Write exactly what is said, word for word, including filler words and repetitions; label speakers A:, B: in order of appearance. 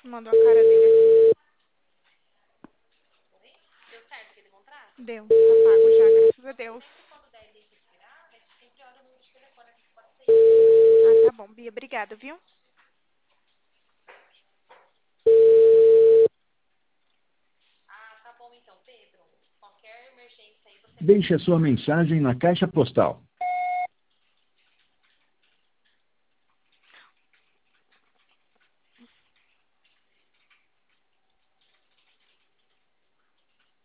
A: Mandou a cara dele aqui. Deu, tá pago já, graças a Deus. Ah, tá bom, Bia, obrigada, viu?
B: Deixe a sua mensagem na caixa postal